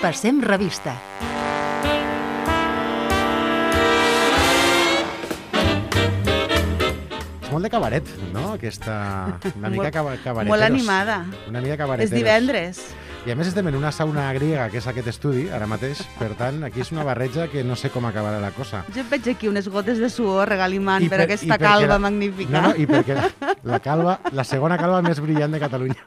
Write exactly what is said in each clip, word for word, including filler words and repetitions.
Passem revista. És molt de cabaret, no? Aquesta... Una mica cabareteros. Molt animada. Una mica cabareteros. És divendres. I a més estem en una sauna griega, que és aquest estudi, ara mateix. Per tant, aquí és una barreja que no sé com acabarà la cosa. Jo veig aquí unes gotes de suor regalimant I per, per, aquesta calva la, magnífica. No, no, i perquè la, la calva, la segona calva més brillant de Catalunya.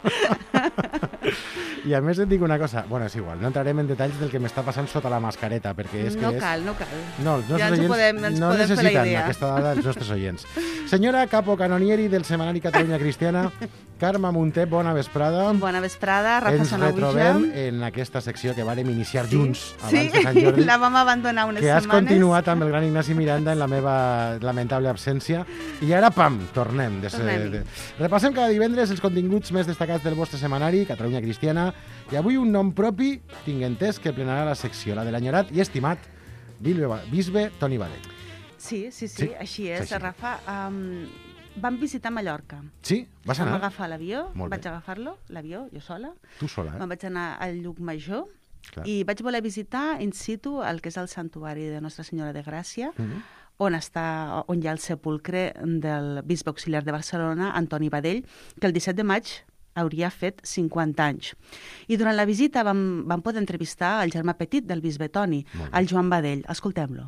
I a més et dic una cosa, bueno, és igual, no entrarem en detalls del que m'està passant sota la mascareta, perquè és no que és... cal, no cal. No, els nostres ja ens oients podem, ens no podem necessiten aquesta dada els nostres oients. Senyora Capo Canonieri del setmanari Catalunya Cristiana, Carme Munté, bona vesprada. Bona vesprada, Rafa Ens Sanauja. retrobem en aquesta secció que vàrem iniciar sí? junts abans sí? de Sant Jordi. La vam abandonar unes que setmanes. has continuat amb el gran Ignasi Miranda en la meva lamentable absència. I ara, pam, tornem. De ser, de... Repassem cada divendres els continguts més destacats del vostre setmanari, Catalunya Cristiana, i avui un nom propi, tinc entès, que plenarà la secció, la de l'enyorat i estimat bisbe Toni Badell. Sí, sí, sí, sí, així és, així. Rafa. Um, vam visitar Mallorca. Sí? Vas anar? Vam agafar l'avió, vaig agafar-lo, l'avió, jo sola. Tu sola, eh? Me'n vaig anar al Llucmajor. Clar. I vaig voler visitar in situ el que és el santuari de Nostra Senyora de Gràcia, mm-hmm. on, està, on hi ha el sepulcre del bisbe auxiliar de Barcelona, Antoni Badell, que el disset de maig hauria fet cinquanta anys. I durant la visita vam, vam poder entrevistar el germà petit del bisbe Toni, el Joan Badell. Escoltem-lo.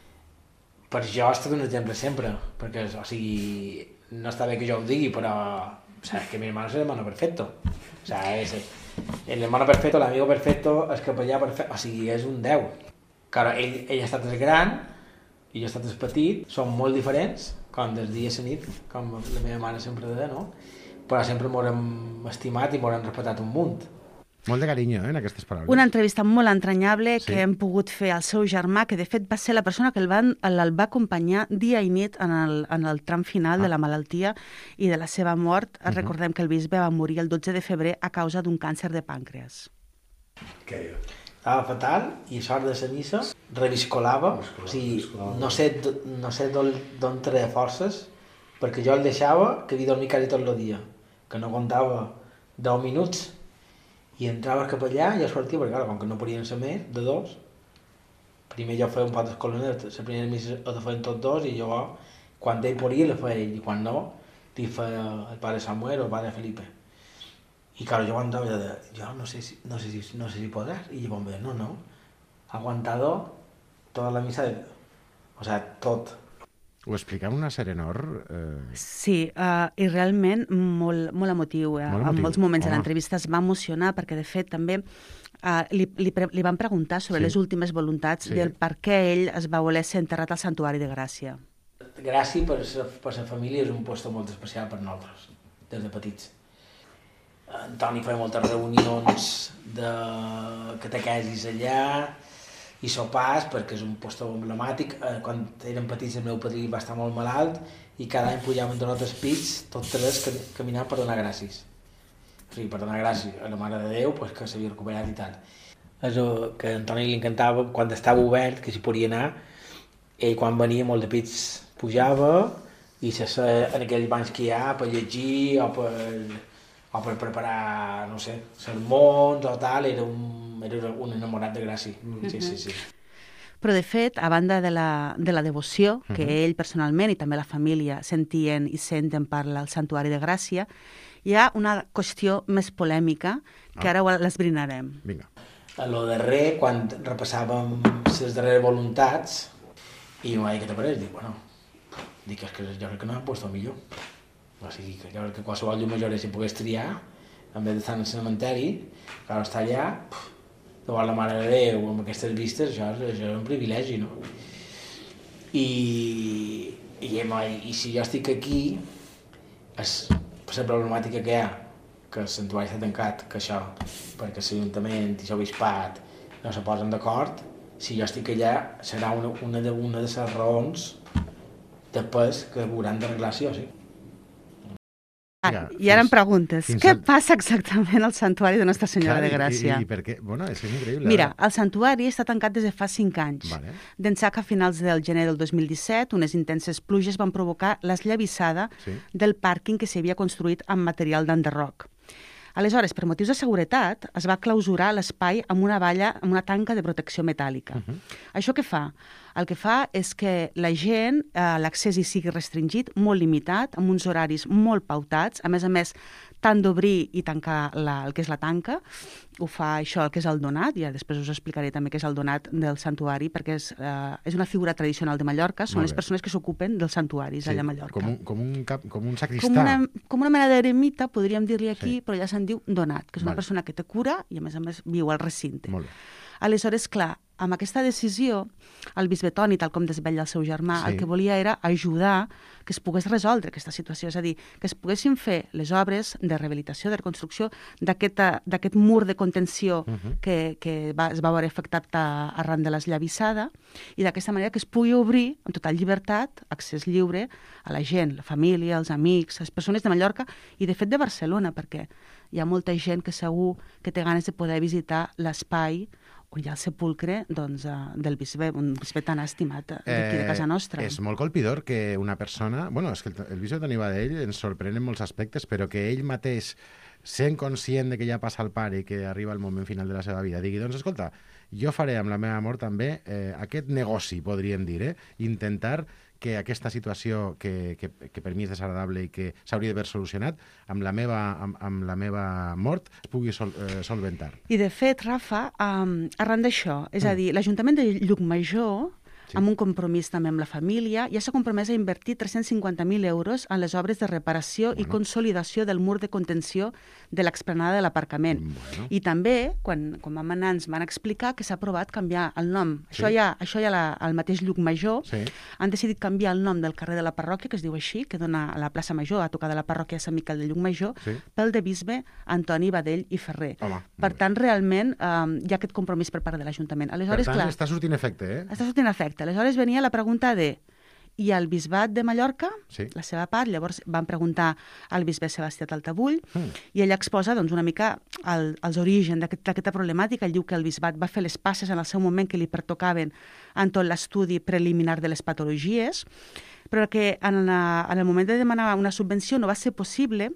Per jo ha estat un exemple sempre, perquè, o sigui, no està bé que jo ho digui, però, o sea, que mi hermano es el hermano perfecto. O sea, es el hermano perfecto, l'amigo perfecto, el capellà perfecte, o sigui, és un deu. Claro, ell, ell ha estat el gran, i jo he estat el petit, som molt diferents, com des dia a la nit, com la meva mare sempre deia, no? Però sempre m'haurem estimat i m'haurem respectat un munt. Molt de carinyo, eh, en aquestes paraules. Una entrevista molt entranyable sí. que hem pogut fer al seu germà, que de fet va ser la persona que el, van, el va acompanyar dia i nit en el, en el tram final ah. de la malaltia i de la seva mort. Uh-huh. Recordem que el bisbe va morir el dotze de febrer a causa d'un càncer de pàncreas. Què diu? Estava fatal i a sort de la missa reviscolava, o sigui, no sé, no sé d'on treia forces, perquè jo el deixava que havia dormit quasi tot el dia, que no comptava deu minuts, i entrava el capellà i jo sortia, perquè clar, com que no podien ser més, de dos, primer jo feia un pot d'escoloneta, la primera missa la feien tots dos, i jo, quan ell podia, la feia ell, i quan no, li feia el pare Samuel o el pare Felipe. I clar, jo aguantava de, jo no sé si, no sé si, no sé si podràs, i llavors em deia, no, no, ha aguantado tota la missa, de... o sea, tot. Ho explica amb una serenor... Eh... Sí, uh, i realment molt, molt emotiu. Eh? Molt emotiu. En molts moments Home. de l'entrevista es va emocionar perquè, de fet, també uh, li, li, li van preguntar sobre sí. les últimes voluntats sí. del per què ell es va voler ser enterrat al Santuari de Gràcia. Gràcia, per la família, és un lloc molt especial per nosaltres, des de petits. En Toni feia moltes reunions de catequesis allà, i sopars, perquè és un lloc emblemàtic. Quan érem petits el meu padrí va estar molt malalt i cada any pujàvem de notes pits, tots tres caminant per donar gràcies. O sigui, per donar gràcies a la Mare de Déu, pues, que s'havia recuperat i tal. És que a Antoni li encantava, quan estava obert, que s'hi podia anar, ell quan venia molt de pits pujava i se en aquells bancs que hi ha per llegir o per, o per preparar, no sé, sermons o tal, era un era un enamorat de Gràcia. Sí, sí, sí. Però, de fet, a banda de la, de la devoció que uh-huh. ell personalment i també la família sentien i senten per al Santuari de Gràcia, hi ha una qüestió més polèmica que ah. ara l'esbrinarem. Vinga. A lo darrer, quan repassàvem les darreres voluntats, i em va dir, què t'apareix? Dic, bueno, dic, és que jo crec que no m'ha posat millor. O sigui, que jo crec que qualsevol llum major si pogués triar, en vez d'estar en el cementeri, clar, està allà, pff, davant la Mare de Déu, amb aquestes vistes, això, això és un privilegi, no? I, i, i si jo estic aquí, és per la problemàtica que hi ha, que el santuari està tancat, que això, perquè l'Ajuntament i l'Obispat no se posen d'acord, si jo estic allà, serà una, una, de, una de les raons de pes que hauran d'arreglar sí o sí. Ah, I ara em preguntes, què al... passa exactament al Santuari de Nostra Senyora Clar, de Gràcia? I, i per què? Bueno, és increïble. Mira, el Santuari està tancat des de fa cinc anys. Vale. D'ençà que a finals del gener del dos mil disset, unes intenses pluges van provocar l'esllavissada sí. del pàrquing que s'havia construït amb material d'enderroc. Aleshores, per motius de seguretat, es va clausurar l'espai amb una valla, amb una tanca de protecció metàl·lica. Uh-huh. Això què fa? El que fa és que la gent, eh, l'accés hi sigui restringit, molt limitat, amb uns horaris molt pautats, a més a més, tant d'obrir i tancar la, el que és la tanca, ho fa això, el que és el donat, i ja després us explicaré també què és el donat del santuari, perquè és, eh, és una figura tradicional de Mallorca, són les persones que s'ocupen dels santuaris sí, allà a Mallorca. Com un, com un, cap, com un sacristà. Com una, com una mena d'eremita, podríem dir-li aquí, sí. Però ja se'n diu donat, que és una vale. persona que té cura i a més a més viu al recinte. Molt bé. Aleshores, clar, amb aquesta decisió, el bisbe Toni, tal com desvetlla el seu germà, sí. el que volia era ajudar que es pogués resoldre aquesta situació, és a dir, que es poguessin fer les obres de rehabilitació, de reconstrucció d'aquest mur de contenció uh -huh. que, que va, es va veure afectat a, arran de l'esllavissada, i d'aquesta manera que es pugui obrir amb total llibertat, accés lliure a la gent, la família, els amics, les persones de Mallorca i, de fet, de Barcelona, perquè hi ha molta gent que segur que té ganes de poder visitar l'espai on hi ha el sepulcre doncs, del bisbe, un bisbe tan estimat d'aquí de casa nostra. Eh, és molt colpidor que una persona... Bueno, és que el, el bisbe Toni Badell ens sorprèn en molts aspectes, però que ell mateix, sent conscient de que ja passa el pare i que arriba el moment final de la seva vida, digui, doncs escolta, jo faré amb la meva mort també eh, aquest negoci, podríem dir, eh? intentar que aquesta situació que, que, que per mi és desagradable i que s'hauria d'haver solucionat, amb la meva, amb, amb la meva mort es pugui sol, eh, solventar. I de fet, Rafa, um, arran d'això, és mm. a dir, l'Ajuntament de Llucmajor, sí. amb un compromís també amb la família, ja s'ha compromès a invertir tres-cents cinquanta mil euros en les obres de reparació bueno. i consolidació del mur de contenció de l'explanada de l'aparcament. Bueno. I també, quan, quan vam anar, ens van explicar que s'ha aprovat canviar el nom. Sí. Això ja, això ja la, el mateix Llucmajor sí. han decidit canviar el nom del carrer de la parròquia, que es diu així, que dona a la plaça Major, a tocar de la parròquia de Sant Miquel de Llucmajor, sí. pel de bisbe Antoni Badell i Ferrer. Home, per tant, realment, um, hi ha aquest compromís per part de l'Ajuntament. Aleshores, per tant, clar, està sortint efecte, eh? Està sortint efecte. Aleshores venia la pregunta de i el bisbat de Mallorca, sí. la seva part, llavors van preguntar al bisbe Sebastià Taltabull mm. i ell exposa doncs, una mica el, els orígens d'aquesta problemàtica. Ell diu que el bisbat va fer les passes en el seu moment que li pertocaven en tot l'estudi preliminar de les patologies, però que en, la, en el moment de demanar una subvenció no va ser possible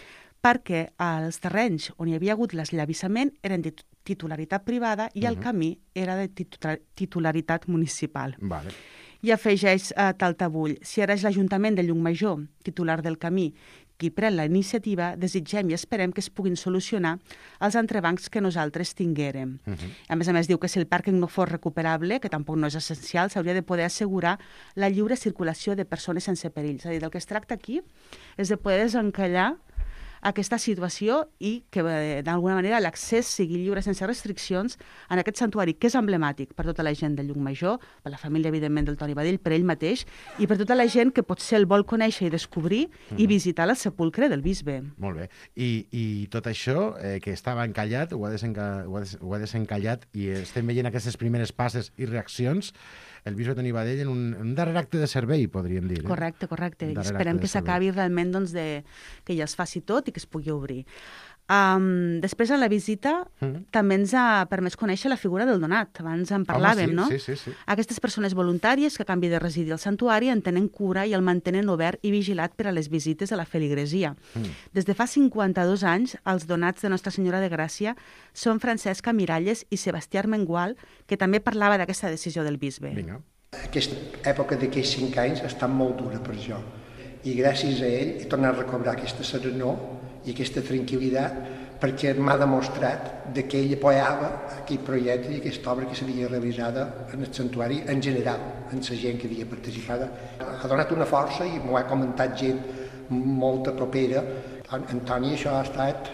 perquè els terrenys on hi havia hagut l'esllavissament eren de titularitat privada i uh-huh. el camí era de titularitat municipal. Vale. I afegeix a Taltabull, si ara és l'Ajuntament de Llucmajor, titular del camí, qui pren la iniciativa, desitgem i esperem que es puguin solucionar els entrebancs que nosaltres tinguérem. Uh-huh. A més a més, diu que si el pàrquing no fos recuperable, que tampoc no és essencial, s'hauria de poder assegurar la lliure circulació de persones sense perill. És a dir, del que es tracta aquí és de poder desencallar aquesta situació i que, d'alguna manera, l'accés sigui lliure sense restriccions en aquest santuari, que és emblemàtic per tota la gent de Llucmajor, per la família, evidentment, del Toni Badell, per ell mateix, i per tota la gent que potser el vol conèixer i descobrir mm. i visitar el sepulcre del bisbe. Molt bé. I, i tot això, eh, que estava encallat, ho ha, desenca... ho, ha des... ho ha desencallat i estem veient aquestes primeres passes i reaccions, el bisbe Toni Badell en un, en un darrer acte de servei, podríem dir. Eh? Correcte, correcte. I esperem que s'acabi realment doncs, de, que ja es faci tot i que es pugui obrir. Um, després, a la visita, mm. també ens ha permès conèixer la figura del donat. Abans en parlàvem, Home, sí, no? Sí, sí, sí. Aquestes persones voluntàries que a canvi de residir al santuari en tenen cura i el mantenen obert i vigilat per a les visites a la feligresia. Mm. Des de fa cinquanta-dos anys, els donats de Nostra Senyora de Gràcia són Francesc Miralles i Sebastià Armengual, que també parlava d'aquesta decisió del bisbe. Vinga. Aquesta època d'aquests cinc anys ha estat molt dura per jo. I gràcies a ell he tornat a recobrar aquesta serenor i aquesta tranquil·litat perquè m'ha demostrat que ell apoyava aquell projecte i aquesta obra que s'havia realitzada en el santuari en general, en la gent que havia participat. Ha donat una força i m'ho ha comentat gent molt propera. Antoni, això ha estat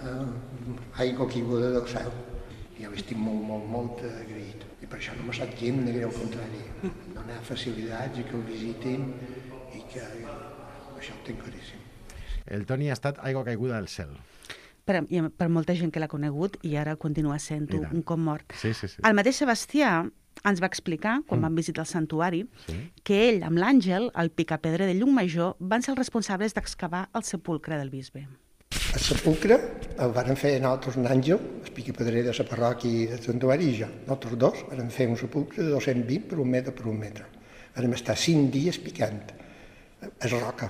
eh, aigua caiguda del cel. Jo estic molt, molt, molt agraït. I per això no m'ha estat gent de greu contrari. Donar facilitats i que el visitin i que això ho tinc claríssim. El Toni ha estat aigua caiguda del cel. Per, per molta gent que l'ha conegut i ara continua sent un, un cop mort. Sí, sí, sí. El mateix Sebastià ens va explicar, quan mm. vam visitar el santuari, sí. que ell, amb l'Àngel, el picapedrer de Llucmajor, van ser els responsables d'excavar el sepulcre del bisbe. El sepulcre el varen fer nosaltres un àngel, el picapedrer de la parròquia del santuari i jo. Nosaltres dos varen fer un sepulcre de dos-cents vint per un metre per un metre. Vam estar cinc dies picant. És roca.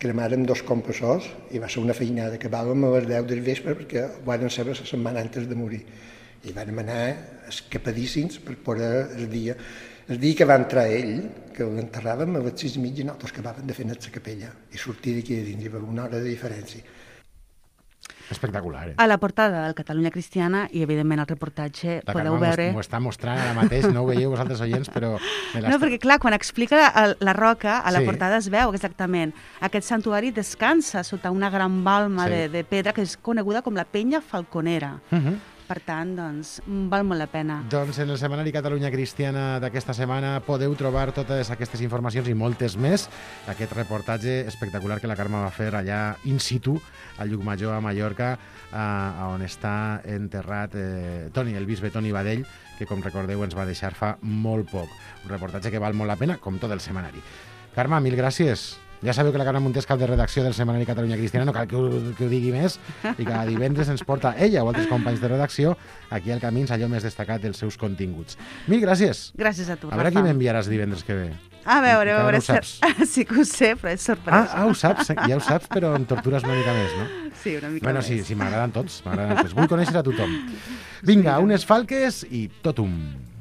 cremàrem dos compassors i va ser una feinada que acabàvem a les deu del vespre perquè van ser la setmana antes de morir. I vam anar escapadíssims per poder el dia. El dia que va entrar ell, que l'enterràvem a les sis i mitja, nosaltres acabàvem de fer net la capella i sortir d'aquí de dins, hi va haver una hora de diferència. Espectacular, eh? A la portada del Catalunya Cristiana i, evidentment, al reportatge la podeu Carme veure... m'ho està mostrant ara mateix, no ho veieu vosaltres oients, però... No, perquè, clar, quan explica la, la roca, a la Sí. portada es veu exactament. Aquest santuari descansa sota una gran balma Sí. de, de pedra que és coneguda com la penya falconera. Uh -huh. Per tant, doncs, val molt la pena. Doncs en el setmanari Catalunya Cristiana d'aquesta setmana podeu trobar totes aquestes informacions i moltes més. Aquest reportatge espectacular que la Carme va fer allà in situ, a Llucmajor, a Mallorca, a, on està enterrat eh, Toni, el bisbe Toni Badell, que, com recordeu, ens va deixar fa molt poc. Un reportatge que val molt la pena, com tot el setmanari. Carme, mil gràcies. Ja sabeu que la Carme Montés, cap de redacció del setmanari Catalunya Cristiana, no cal que ho, que ho digui més, i cada divendres ens porta ella o altres companys de redacció aquí al Camins allò més destacat dels seus continguts. Mil gràcies. Gràcies a tu, A veure Rafa. qui m'enviaràs divendres que ve. A veure, a Encara veure... no ho saps. Sí que ho sé, però és sorpresa. Ah, ah, ho saps, ja ho saps, però em tortures una mica més, no? Sí, una mica Bueno, més. sí, sí, m'agraden tots, m'agraden tots. Vull conèixer a tothom. Vinga, unes falques i totum.